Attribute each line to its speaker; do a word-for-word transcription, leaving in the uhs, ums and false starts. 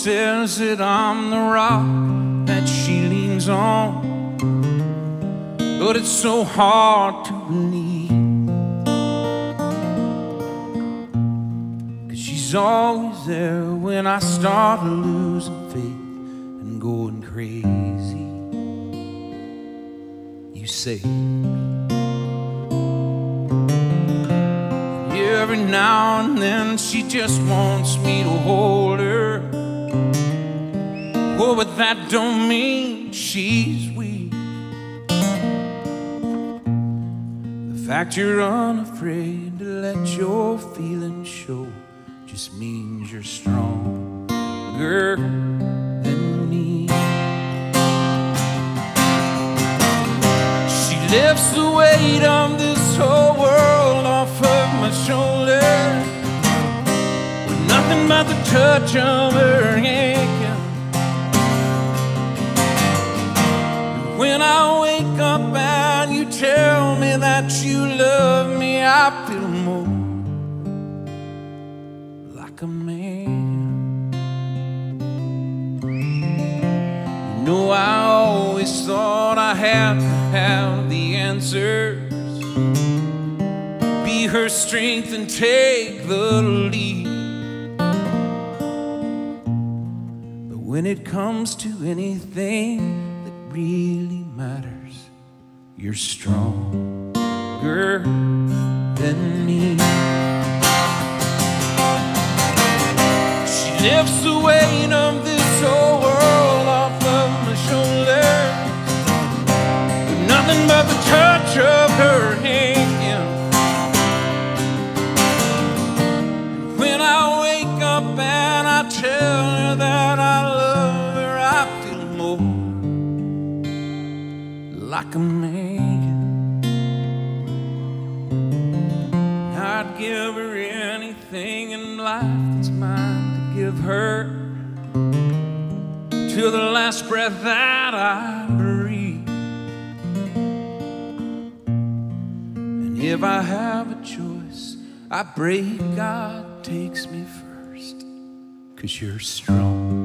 Speaker 1: says that I'm the rock that she leans on, but it's so hard to believe, 'cause she's always there when I start losing faith and going crazy. You say every now and then she just wants me to hold her. Oh, but that don't mean she's weak. The fact you're unafraid to let your feelings show just means you're stronger than me. She lifts the weight of this whole world off of my shoulder with nothing but the touch of her hand. When I wake up and you tell me that you love me, I feel more like a man. You know, I always thought I had to have the answers, be her strength and take the lead. But when it comes to anything that really matters, you're stronger than me. She lifts the weight of this whole world off of my shoulders with nothing but the touch of her hand. When I wake up and I tell her that I love her, I feel more like a man. I'd give her anything in life that's mine to give her, till the last breath that I breathe. And if I have a choice, I pray God takes me first, 'cause you're strong.